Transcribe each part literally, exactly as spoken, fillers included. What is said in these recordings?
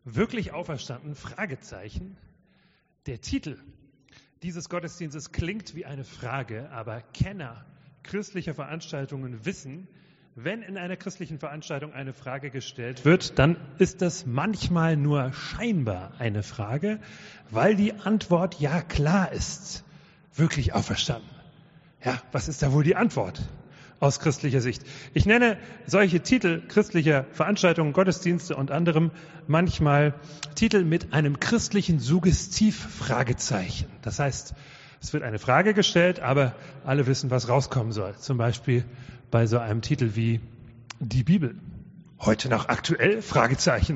Wirklich auferstanden? Fragezeichen. Der Titel dieses Gottesdienstes klingt wie eine Frage, aber Kenner christlicher Veranstaltungen wissen, wenn in einer christlichen Veranstaltung eine Frage gestellt wird, dann ist das manchmal nur scheinbar eine Frage, weil die Antwort ja klar ist. Wirklich auferstanden. Ja, was ist da wohl die Antwort aus christlicher Sicht? Ich nenne solche Titel christlicher Veranstaltungen, Gottesdienste und anderem manchmal Titel mit einem christlichen Suggestiv-Fragezeichen. Das heißt, es wird eine Frage gestellt, aber alle wissen, was rauskommen soll. Zum Beispiel bei so einem Titel wie die Bibel. Heute noch aktuell? Fragezeichen.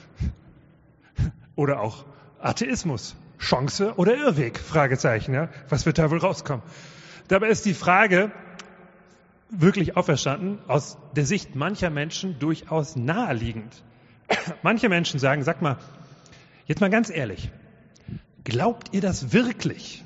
Oder auch Atheismus. Chance oder Irrweg? Fragezeichen. Ja? Was wird da wohl rauskommen? Dabei ist die Frage wirklich auferstanden aus der Sicht mancher Menschen durchaus naheliegend. Manche Menschen sagen, sag mal, jetzt mal ganz ehrlich, glaubt ihr das wirklich,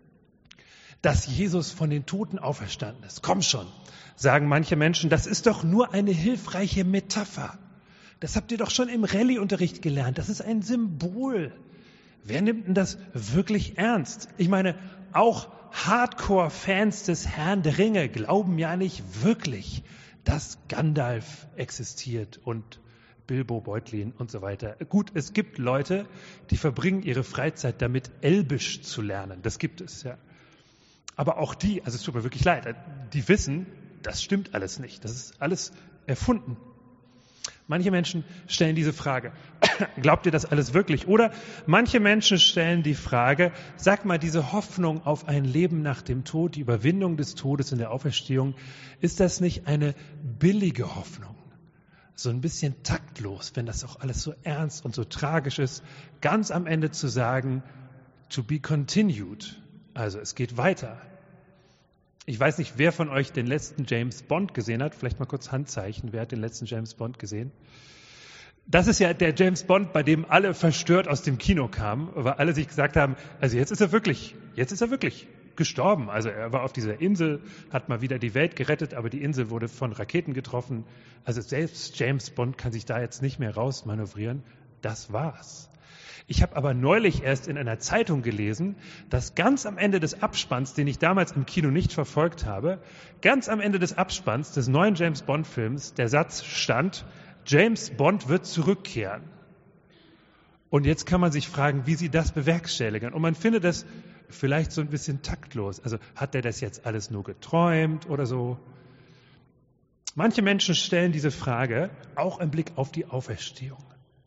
dass Jesus von den Toten auferstanden ist? Komm schon, sagen manche Menschen, das ist doch nur eine hilfreiche Metapher. Das habt ihr doch schon im Rallye-Unterricht gelernt. Das ist ein Symbol. Wer nimmt denn das wirklich ernst? Ich meine, auch Hardcore-Fans des Herrn der Ringe glauben ja nicht wirklich, dass Gandalf existiert und Bilbo Beutlin und so weiter. Gut, es gibt Leute, die verbringen ihre Freizeit damit, Elbisch zu lernen. Das gibt es, ja. Aber auch die, also es tut mir wirklich leid, die wissen, das stimmt alles nicht. Das ist alles erfunden. Manche Menschen stellen diese Frage, glaubt ihr das alles wirklich? Oder manche Menschen stellen die Frage, sag mal, diese Hoffnung auf ein Leben nach dem Tod, die Überwindung des Todes in der Auferstehung, ist das nicht eine billige Hoffnung? So ein bisschen taktlos, wenn das auch alles so ernst und so tragisch ist, ganz am Ende zu sagen, to be continued, also es geht weiter. Ich weiß nicht, wer von euch den letzten James Bond gesehen hat. Vielleicht mal kurz Handzeichen. Wer hat den letzten James Bond gesehen? Das ist ja der James Bond, bei dem alle verstört aus dem Kino kamen, weil alle sich gesagt haben, also jetzt ist er wirklich, jetzt ist er wirklich gestorben. Also er war auf dieser Insel, hat mal wieder die Welt gerettet, aber die Insel wurde von Raketen getroffen. Also selbst James Bond kann sich da jetzt nicht mehr rausmanövrieren. Das war's. Ich habe aber neulich erst in einer Zeitung gelesen, dass ganz am Ende des Abspanns, den ich damals im Kino nicht verfolgt habe, ganz am Ende des Abspanns des neuen James Bond-Films der Satz stand, James Bond wird zurückkehren. Und jetzt kann man sich fragen, wie sie das bewerkstelligen. Und man findet das vielleicht so ein bisschen taktlos. Also hat er das jetzt alles nur geträumt oder so? Manche Menschen stellen diese Frage auch im Blick auf die Auferstehung.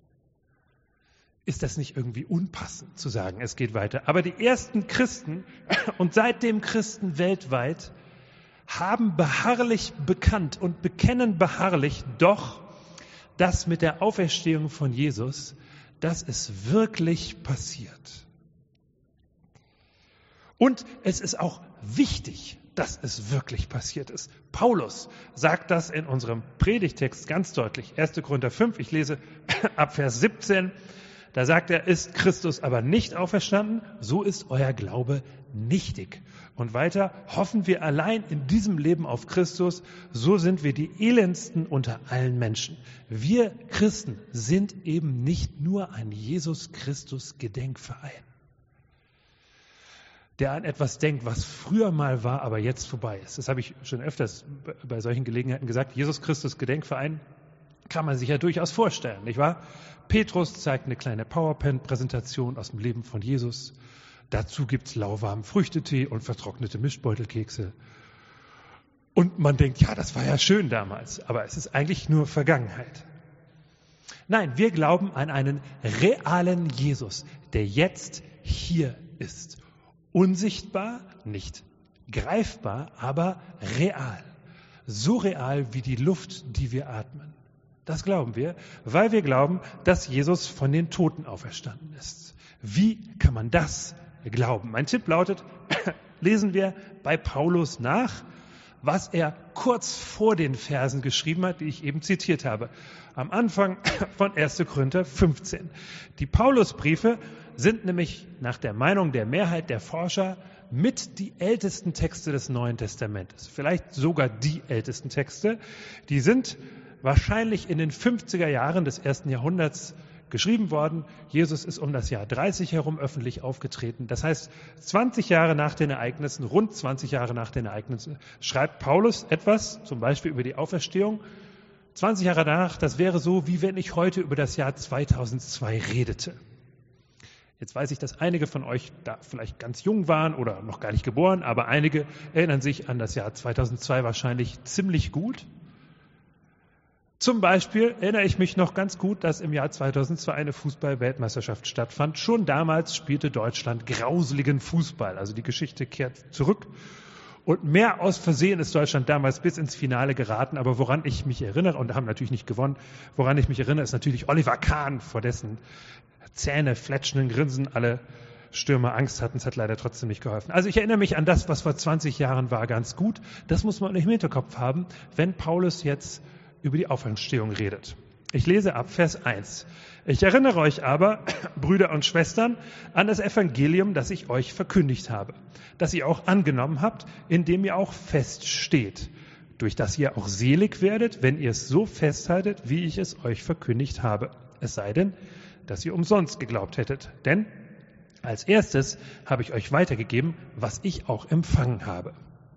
Ist das nicht irgendwie unpassend zu sagen, es geht weiter? Aber die ersten Christen und seitdem Christen weltweit haben beharrlich bekannt und bekennen beharrlich doch, dass mit der Auferstehung von Jesus, dass es wirklich passiert. Und es ist auch wichtig, dass es wirklich passiert ist. Paulus sagt das in unserem Predigtext ganz deutlich. erster Korinther fünf, ich lese ab Vers siebzehn. Da sagt er, ist Christus aber nicht auferstanden, so ist euer Glaube nichtig. Und weiter, hoffen wir allein in diesem Leben auf Christus, so sind wir die elendsten unter allen Menschen. Wir Christen sind eben nicht nur ein Jesus-Christus-Gedenkverein, der an etwas denkt, was früher mal war, aber jetzt vorbei ist. Das habe ich schon öfters bei solchen Gelegenheiten gesagt. Jesus-Christus-Gedenkverein kann man sich ja durchaus vorstellen, nicht wahr? Petrus zeigt eine kleine PowerPoint-Präsentation aus dem Leben von Jesus. Dazu gibt's lauwarmen Früchtetee und vertrocknete Mischbeutelkekse. Und man denkt, ja, das war ja schön damals, aber es ist eigentlich nur Vergangenheit. Nein, wir glauben an einen realen Jesus, der jetzt hier ist. Unsichtbar, nicht greifbar, aber real. So real wie die Luft, die wir atmen. Das glauben wir, weil wir glauben, dass Jesus von den Toten auferstanden ist. Wie kann man das glauben? Mein Tipp lautet, lesen wir bei Paulus nach, was er kurz vor den Versen geschrieben hat, die ich eben zitiert habe. Am Anfang von erster Korinther fünfzehn. Die Paulusbriefe sind nämlich nach der Meinung der Mehrheit der Forscher mit die ältesten Texte des Neuen Testamentes. Vielleicht sogar die ältesten Texte. Die sind wahrscheinlich in den fünfziger Jahren des ersten Jahrhunderts geschrieben worden. Jesus ist um das Jahr dreißig herum öffentlich aufgetreten. Das heißt, zwanzig Jahre nach den Ereignissen, rund zwanzig Jahre nach den Ereignissen, schreibt Paulus etwas, zum Beispiel über die Auferstehung. zwanzig Jahre danach, das wäre so, wie wenn ich heute über das Jahr zweitausendzwei redete. Jetzt weiß ich, dass einige von euch da vielleicht ganz jung waren oder noch gar nicht geboren, aber einige erinnern sich an das Jahr zweitausendzwei wahrscheinlich ziemlich gut. Zum Beispiel erinnere ich mich noch ganz gut, dass im Jahr zweitausendzwei eine Fußball-Weltmeisterschaft stattfand. Schon damals spielte Deutschland grauseligen Fußball. Also die Geschichte kehrt zurück. Und mehr aus Versehen ist Deutschland damals bis ins Finale geraten. Aber woran ich mich erinnere, und haben natürlich nicht gewonnen, woran ich mich erinnere, ist natürlich Oliver Kahn, vor dessen Zähne fletschenden Grinsen alle Stürmer Angst hatten. Es hat leider trotzdem nicht geholfen. Also ich erinnere mich an das, was vor zwanzig Jahren war, ganz gut. Das muss man im Hinterkopf haben, wenn Paulus jetzt über die Auferstehung redet. Ich lese ab Vers eins. Ich erinnere euch aber, Brüder und Schwestern, an das Evangelium, das ich euch verkündigt habe, das ihr auch angenommen habt, in dem ihr auch feststeht, durch das ihr auch selig werdet, wenn ihr es so festhaltet, wie ich es euch verkündigt habe. Es sei denn, dass ihr umsonst geglaubt hättet. Denn als erstes habe ich euch weitergegeben, was ich auch empfangen habe.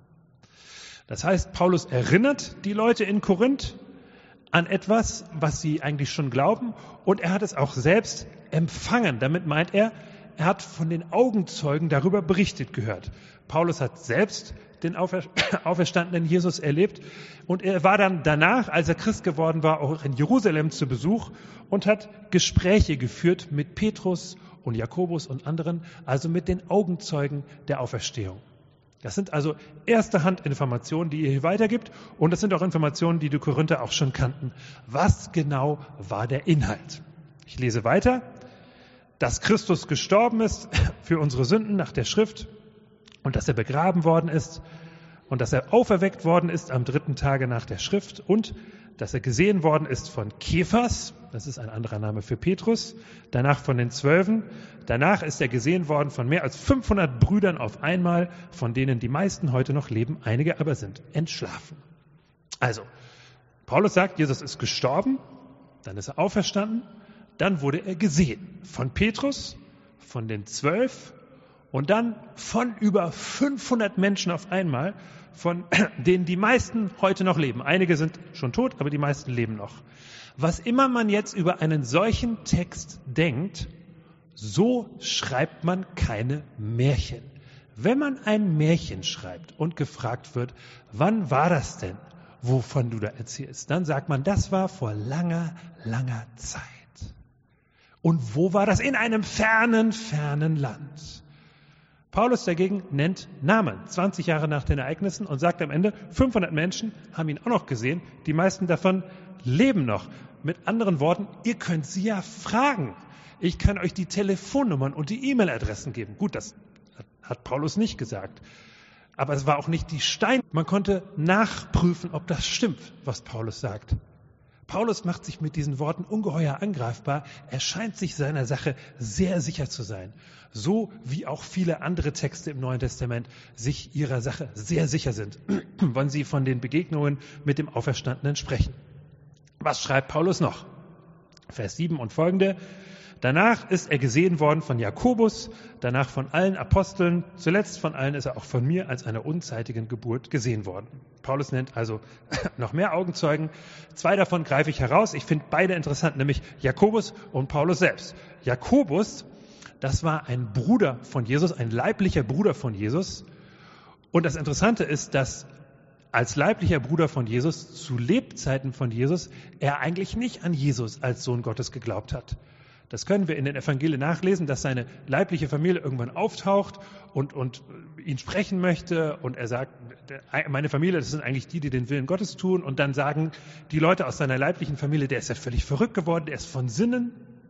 Das heißt, Paulus erinnert die Leute in Korinth an etwas, was sie eigentlich schon glauben, und er hat es auch selbst empfangen. Damit meint er, er hat von den Augenzeugen darüber berichtet gehört. Paulus hat selbst den aufer- auferstandenen Jesus erlebt und er war dann danach, als er Christ geworden war, auch in Jerusalem zu Besuch und hat Gespräche geführt mit Petrus und Jakobus und anderen, also mit den Augenzeugen der Auferstehung. Das sind also erste Hand-Informationen, die ihr hier weitergibt. Und das sind auch Informationen, die die Korinther auch schon kannten. Was genau war der Inhalt? Ich lese weiter. Dass Christus gestorben ist für unsere Sünden nach der Schrift und dass er begraben worden ist und dass er auferweckt worden ist am dritten Tage nach der Schrift und dass er gesehen worden ist von Kephas, das ist ein anderer Name für Petrus, danach von den Zwölfen, danach ist er gesehen worden von mehr als fünfhundert Brüdern auf einmal, von denen die meisten heute noch leben, einige aber sind entschlafen. Also, Paulus sagt, Jesus ist gestorben, dann ist er auferstanden, dann wurde er gesehen von Petrus, von den Zwölf und dann von über fünfhundert Menschen auf einmal, von denen die meisten heute noch leben. Einige sind schon tot, aber die meisten leben noch. Was immer man jetzt über einen solchen Text denkt, so schreibt man keine Märchen. Wenn man ein Märchen schreibt und gefragt wird, wann war das denn, wovon du da erzählst, dann sagt man, das war vor langer, langer Zeit. Und wo war das? In einem fernen, fernen Land. Paulus dagegen nennt Namen, zwanzig Jahre nach den Ereignissen, und sagt am Ende, fünfhundert Menschen haben ihn auch noch gesehen, die meisten davon leben noch. Mit anderen Worten, ihr könnt sie ja fragen. Ich kann euch die Telefonnummern und die E-Mail-Adressen geben. Gut, das hat Paulus nicht gesagt. Aber es war auch nicht die Stein. Man konnte nachprüfen, ob das stimmt, was Paulus sagt. Paulus macht sich mit diesen Worten ungeheuer angreifbar. Er scheint sich seiner Sache sehr sicher zu sein. So wie auch viele andere Texte im Neuen Testament sich ihrer Sache sehr sicher sind, wenn sie von den Begegnungen mit dem Auferstandenen sprechen. Was schreibt Paulus noch? Vers sieben und folgende. Danach ist er gesehen worden von Jakobus, danach von allen Aposteln, zuletzt von allen ist er auch von mir als einer unzeitigen Geburt gesehen worden. Paulus nennt also noch mehr Augenzeugen. Zwei davon greife ich heraus. Ich finde beide interessant, nämlich Jakobus und Paulus selbst. Jakobus, das war ein Bruder von Jesus, ein leiblicher Bruder von Jesus. Und das Interessante ist, dass als leiblicher Bruder von Jesus, zu Lebzeiten von Jesus, er eigentlich nicht an Jesus als Sohn Gottes geglaubt hat. Das können wir in den Evangelien nachlesen, dass seine leibliche Familie irgendwann auftaucht und, und ihn sprechen möchte. Und er sagt, meine Familie, das sind eigentlich die, die den Willen Gottes tun. Und dann sagen die Leute aus seiner leiblichen Familie, der ist ja völlig verrückt geworden, der ist von Sinnen.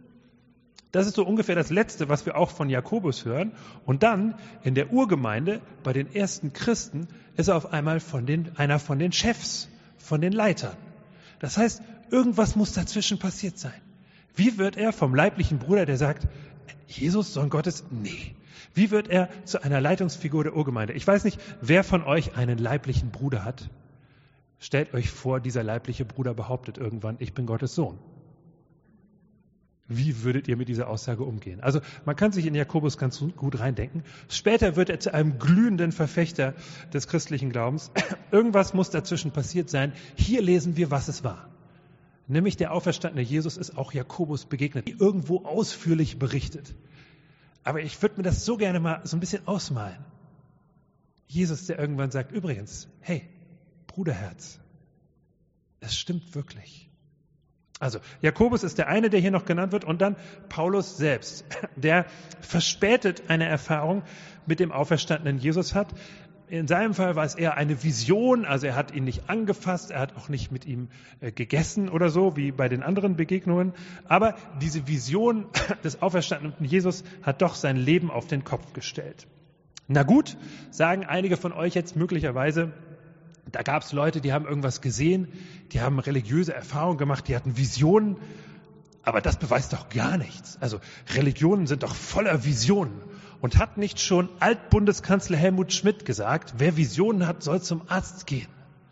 Das ist so ungefähr das Letzte, was wir auch von Jakobus hören. Und dann in der Urgemeinde, bei den ersten Christen, ist er auf einmal von den, einer von den Chefs, von den Leitern. Das heißt, irgendwas muss dazwischen passiert sein. Wie wird er vom leiblichen Bruder, der sagt, Jesus, Sohn Gottes? Nee. Wie wird er zu einer Leitungsfigur der Urgemeinde? Ich weiß nicht, wer von euch einen leiblichen Bruder hat. Stellt euch vor, dieser leibliche Bruder behauptet irgendwann, ich bin Gottes Sohn. Wie würdet ihr mit dieser Aussage umgehen? Also man kann sich in Jakobus ganz gut reindenken. Später wird er zu einem glühenden Verfechter des christlichen Glaubens. Irgendwas muss dazwischen passiert sein. Hier lesen wir, was es war. Nämlich der auferstandene Jesus ist auch Jakobus begegnet, irgendwo ausführlich berichtet. Aber ich würde mir das so gerne mal so ein bisschen ausmalen. Jesus, der irgendwann sagt, übrigens, hey, Bruderherz, es stimmt wirklich. Also Jakobus ist der eine, der hier noch genannt wird, und dann Paulus selbst, der verspätet eine Erfahrung mit dem auferstandenen Jesus hat. In seinem Fall war es eher eine Vision, also er hat ihn nicht angefasst, er hat auch nicht mit ihm äh, gegessen oder so, wie bei den anderen Begegnungen. Aber diese Vision des auferstandenen Jesus hat doch sein Leben auf den Kopf gestellt. Na gut, sagen einige von euch jetzt möglicherweise, da gab es Leute, die haben irgendwas gesehen, die haben religiöse Erfahrungen gemacht, die hatten Visionen, aber das beweist doch gar nichts. Also Religionen sind doch voller Visionen. Und hat nicht schon Altbundeskanzler Helmut Schmidt gesagt, wer Visionen hat, soll zum Arzt gehen?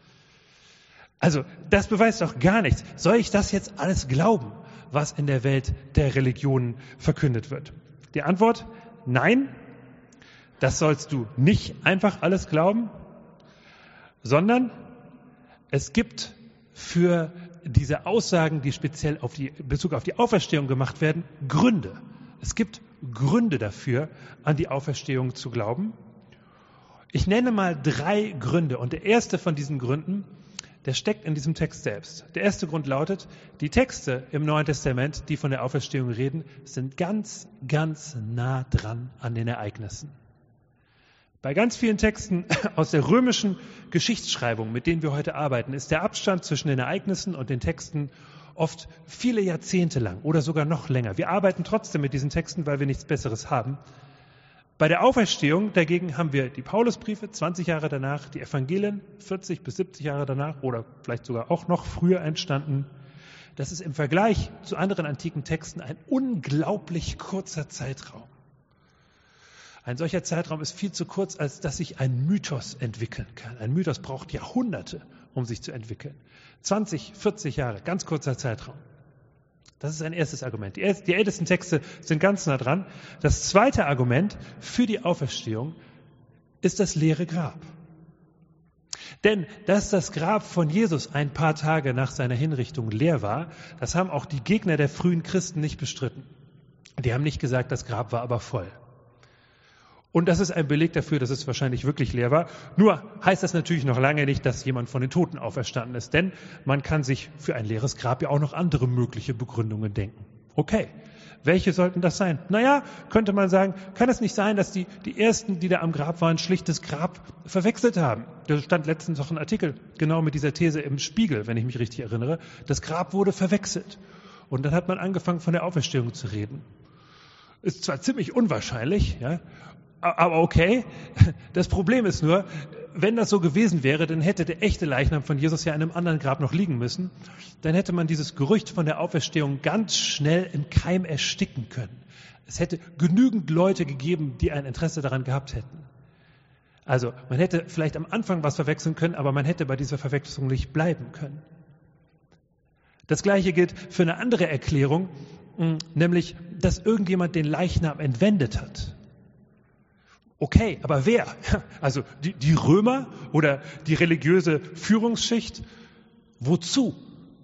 Also das beweist doch gar nichts. Soll ich das jetzt alles glauben, was in der Welt der Religionen verkündet wird? Die Antwort, nein, das sollst du nicht einfach alles glauben, sondern es gibt für diese Aussagen, die speziell auf die in Bezug auf die Auferstehung gemacht werden, Gründe. Es gibt Gründe dafür, an die Auferstehung zu glauben. Ich nenne mal drei Gründe. Und der erste von diesen Gründen, der steckt in diesem Text selbst. Der erste Grund lautet, die Texte im Neuen Testament, die von der Auferstehung reden, sind ganz, ganz nah dran an den Ereignissen. Bei ganz vielen Texten aus der römischen Geschichtsschreibung, mit denen wir heute arbeiten, ist der Abstand zwischen den Ereignissen und den Texten oft viele Jahrzehnte lang oder sogar noch länger. Wir arbeiten trotzdem mit diesen Texten, weil wir nichts Besseres haben. Bei der Auferstehung dagegen haben wir die Paulusbriefe zwanzig Jahre danach, die Evangelien vierzig bis siebzig Jahre danach oder vielleicht sogar auch noch früher entstanden. Das ist im Vergleich zu anderen antiken Texten ein unglaublich kurzer Zeitraum. Ein solcher Zeitraum ist viel zu kurz, als dass sich ein Mythos entwickeln kann. Ein Mythos braucht Jahrhunderte, um sich zu entwickeln. zwanzig, vierzig Jahre, ganz kurzer Zeitraum. Das ist ein erstes Argument. Die ältesten Texte sind ganz nah dran. Das zweite Argument für die Auferstehung ist das leere Grab. Denn dass das Grab von Jesus ein paar Tage nach seiner Hinrichtung leer war, das haben auch die Gegner der frühen Christen nicht bestritten. Die haben nicht gesagt, das Grab war aber voll. Und das ist ein Beleg dafür, dass es wahrscheinlich wirklich leer war. Nur heißt das natürlich noch lange nicht, dass jemand von den Toten auferstanden ist. Denn man kann sich für ein leeres Grab ja auch noch andere mögliche Begründungen denken. Okay, welche sollten das sein? Naja, könnte man sagen, kann es nicht sein, dass die, die Ersten, die da am Grab waren, schlicht das Grab verwechselt haben? Da stand letztens noch ein Artikel genau mit dieser These im Spiegel, wenn ich mich richtig erinnere. Das Grab wurde verwechselt. Und dann hat man angefangen, von der Auferstehung zu reden. Ist zwar ziemlich unwahrscheinlich, ja, aber okay, das Problem ist nur, wenn das so gewesen wäre, dann hätte der echte Leichnam von Jesus ja in einem anderen Grab noch liegen müssen. Dann hätte man dieses Gerücht von der Auferstehung ganz schnell im Keim ersticken können. Es hätte genügend Leute gegeben, die ein Interesse daran gehabt hätten. Also man hätte vielleicht am Anfang was verwechseln können, aber man hätte bei dieser Verwechslung nicht bleiben können. Das Gleiche gilt für eine andere Erklärung, nämlich, dass irgendjemand den Leichnam entwendet hat. Okay, aber wer? Also die, die Römer oder die religiöse Führungsschicht? Wozu?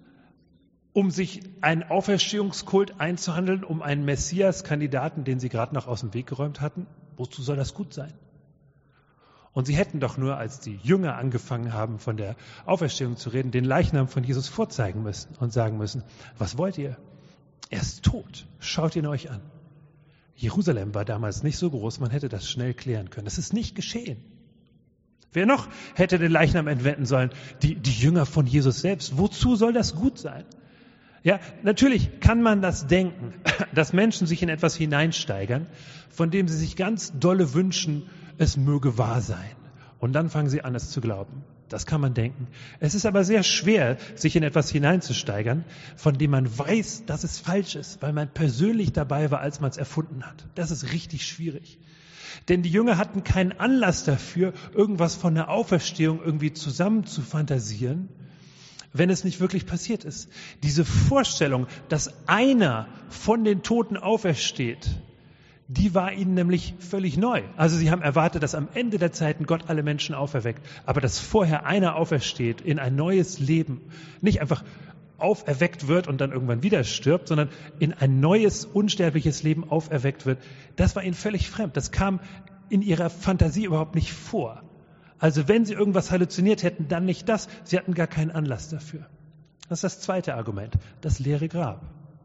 Um sich einen Auferstehungskult einzuhandeln, um einen Messias-Kandidaten, den sie gerade noch aus dem Weg geräumt hatten? Wozu soll das gut sein? Und sie hätten doch nur, als die Jünger angefangen haben, von der Auferstehung zu reden, den Leichnam von Jesus vorzeigen müssen und sagen müssen, was wollt ihr? Er ist tot. Schaut ihn euch an. Jerusalem war damals nicht so groß, man hätte das schnell klären können. Das ist nicht geschehen. Wer noch hätte den Leichnam entwenden sollen? Die, die Jünger von Jesus selbst. Wozu soll das gut sein? Ja, natürlich kann man das denken, dass Menschen sich in etwas hineinsteigern, von dem sie sich ganz dolle wünschen, es möge wahr sein. Und dann fangen sie an, es zu glauben. Das kann man denken. Es ist aber sehr schwer, sich in etwas hineinzusteigern, von dem man weiß, dass es falsch ist, weil man persönlich dabei war, als man es erfunden hat. Das ist richtig schwierig. Denn die Jünger hatten keinen Anlass dafür, irgendwas von der Auferstehung irgendwie zusammen zu fantasieren, wenn es nicht wirklich passiert ist. Diese Vorstellung, dass einer von den Toten aufersteht, die war ihnen nämlich völlig neu. Also sie haben erwartet, dass am Ende der Zeiten Gott alle Menschen auferweckt, aber dass vorher einer aufersteht in ein neues Leben, nicht einfach auferweckt wird und dann irgendwann wieder stirbt, sondern in ein neues, unsterbliches Leben auferweckt wird, das war ihnen völlig fremd. Das kam in ihrer Fantasie überhaupt nicht vor. Also wenn sie irgendwas halluziniert hätten, dann nicht das. Sie hatten gar keinen Anlass dafür. Das ist das zweite Argument, das leere Grab.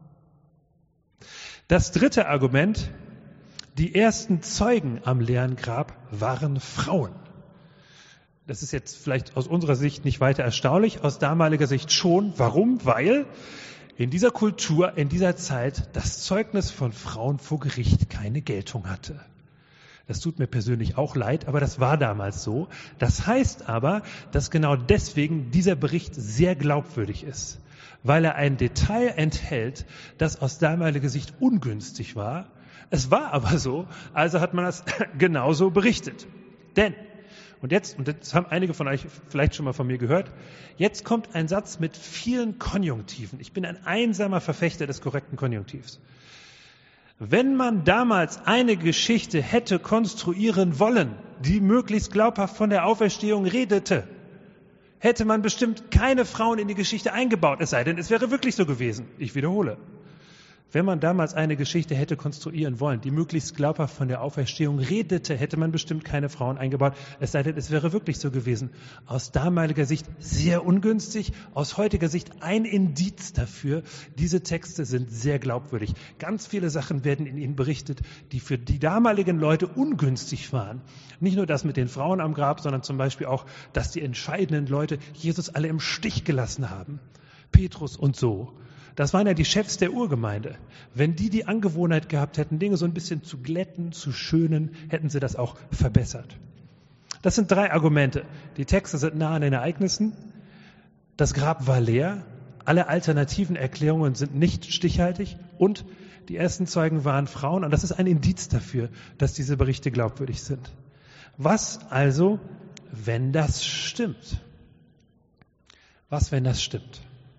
Das dritte Argument: Die ersten Zeugen am leeren Grab waren Frauen. Das ist jetzt vielleicht aus unserer Sicht nicht weiter erstaunlich, aus damaliger Sicht schon. Warum? Weil in dieser Kultur, in dieser Zeit das Zeugnis von Frauen vor Gericht keine Geltung hatte. Das tut mir persönlich auch leid, aber das war damals so. Das heißt aber, dass genau deswegen dieser Bericht sehr glaubwürdig ist, weil er ein Detail enthält, das aus damaliger Sicht ungünstig war. Es war aber so, also hat man das genauso berichtet. Denn, und jetzt, und das haben einige von euch vielleicht schon mal von mir gehört, jetzt kommt ein Satz mit vielen Konjunktiven. Ich bin ein einsamer Verfechter des korrekten Konjunktivs. Wenn man damals eine Geschichte hätte konstruieren wollen, die möglichst glaubhaft von der Auferstehung redete, hätte man bestimmt keine Frauen in die Geschichte eingebaut, es sei denn, es wäre wirklich so gewesen. Ich wiederhole. Wenn man damals eine Geschichte hätte konstruieren wollen, die möglichst glaubhaft von der Auferstehung redete, hätte man bestimmt keine Frauen eingebaut, es sei denn, es wäre wirklich so gewesen. Aus damaliger Sicht sehr ungünstig, aus heutiger Sicht ein Indiz dafür, diese Texte sind sehr glaubwürdig. Ganz viele Sachen werden in ihnen berichtet, die für die damaligen Leute ungünstig waren. Nicht nur das mit den Frauen am Grab, sondern zum Beispiel auch, dass die entscheidenden Leute Jesus alle im Stich gelassen haben. Petrus und so. Das waren ja die Chefs der Urgemeinde. Wenn die die Angewohnheit gehabt hätten, Dinge so ein bisschen zu glätten, zu schönen, hätten sie das auch verbessert. Das sind drei Argumente. Die Texte sind nah an den Ereignissen. Das Grab war leer. Alle alternativen Erklärungen sind nicht stichhaltig. Und die ersten Zeugen waren Frauen. Und das ist ein Indiz dafür, dass diese Berichte glaubwürdig sind. Was also, wenn das stimmt? Was, wenn das stimmt?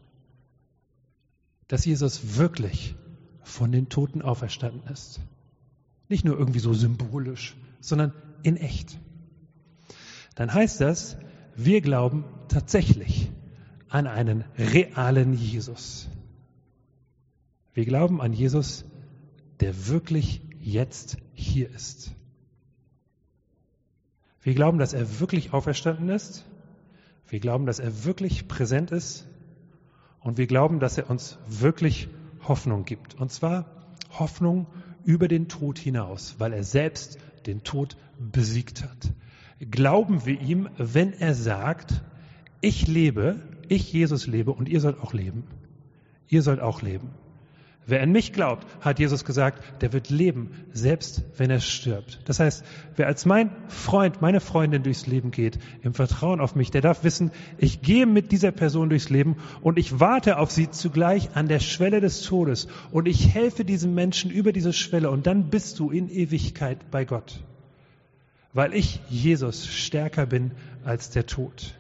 Dass Jesus wirklich von den Toten auferstanden ist. Nicht nur irgendwie so symbolisch, sondern in echt. Dann heißt das, wir glauben tatsächlich an einen realen Jesus. Wir glauben an Jesus, der wirklich jetzt hier ist. Wir glauben, dass er wirklich auferstanden ist. Wir glauben, dass er wirklich präsent ist. Und wir glauben, dass er uns wirklich Hoffnung gibt. Und zwar Hoffnung über den Tod hinaus, weil er selbst den Tod besiegt hat. Glauben wir ihm, wenn er sagt, ich lebe, ich Jesus lebe und ihr sollt auch leben. Ihr sollt auch leben. Wer an mich glaubt, hat Jesus gesagt, der wird leben, selbst wenn er stirbt. Das heißt, wer als mein Freund, meine Freundin durchs Leben geht, im Vertrauen auf mich, der darf wissen, ich gehe mit dieser Person durchs Leben und ich warte auf sie zugleich an der Schwelle des Todes und ich helfe diesem Menschen über diese Schwelle und dann bist du in Ewigkeit bei Gott. Weil ich, Jesus, stärker bin als der Tod.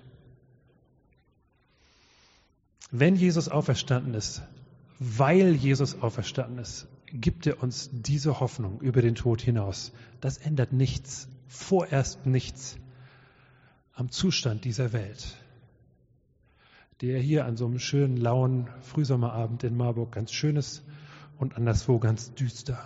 Wenn Jesus auferstanden ist, weil Jesus auferstanden ist, gibt er uns diese Hoffnung über den Tod hinaus. Das ändert nichts, vorerst nichts am Zustand dieser Welt, der hier an so einem schönen, lauen Frühsommerabend in Marburg ganz schön ist und anderswo ganz düster.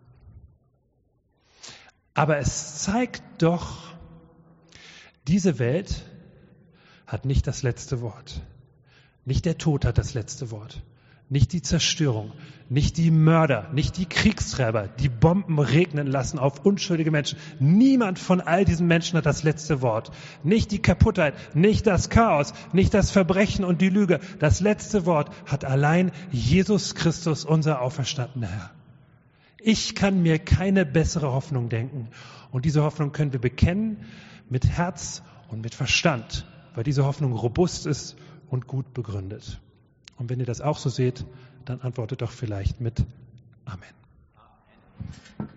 Aber es zeigt doch, diese Welt hat nicht das letzte Wort. Nicht der Tod hat das letzte Wort. Nicht die Zerstörung, nicht die Mörder, nicht die Kriegstreiber, die Bomben regnen lassen auf unschuldige Menschen. Niemand von all diesen Menschen hat das letzte Wort. Nicht die Kaputtheit, nicht das Chaos, nicht das Verbrechen und die Lüge. Das letzte Wort hat allein Jesus Christus, unser auferstandener Herr. Ich kann mir keine bessere Hoffnung denken. Und diese Hoffnung können wir bekennen mit Herz und mit Verstand, weil diese Hoffnung robust ist und gut begründet. Und wenn ihr das auch so seht, dann antwortet doch vielleicht mit Amen.